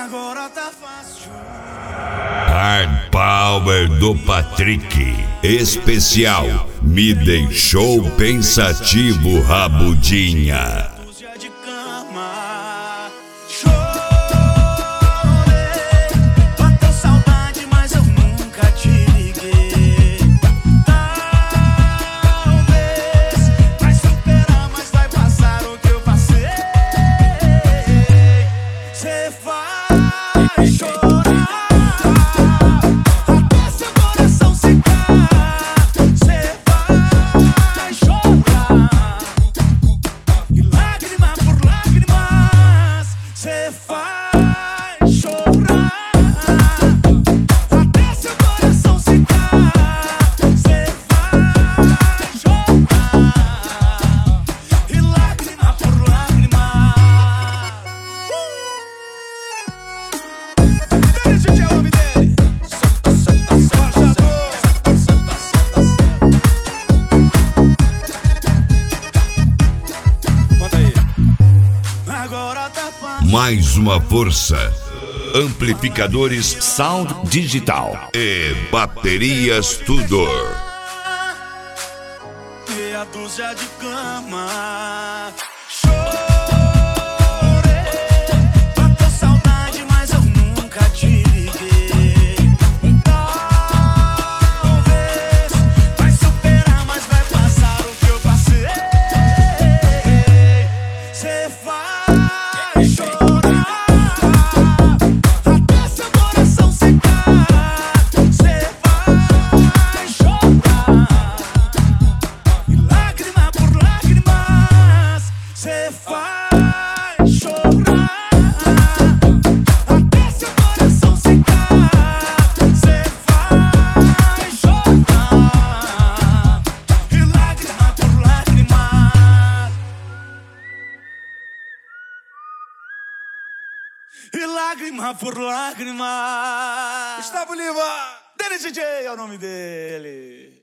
Agora tá fácil. Hard Power do Patrick. Especial. Me deixou pensativo, Rabudinha. De cama. Bateu saudade, mas eu nunca te liguei. Talvez vai superar, mas vai passar o que eu passei. Cê vai chorar até seu coração secar. Cê vai chorar e lágrima por lágrimas. Cê vai chorar até seu coração secar. Cê vai chorar e lágrima por lágrima. DJ é o nome dele. Manda aí. Agora tá fácil. Mais uma força. Amplificadores Sound Digital. e baterias Tudor. Meia dúzia de cama. Bateu saudade, mas eu nunca te liguei. Talvez vai superar, mas vai passar o que eu passei. Cê vai chorar até seu coração secar. Cê vai chorar e lágrima por lágrimas. Cê vai chorar até seu coração secar. Cê vai chorar e lágrima por lágrimas. E lágrima por lágrima. Gustavo Lima, Dele DJ é o nome dele.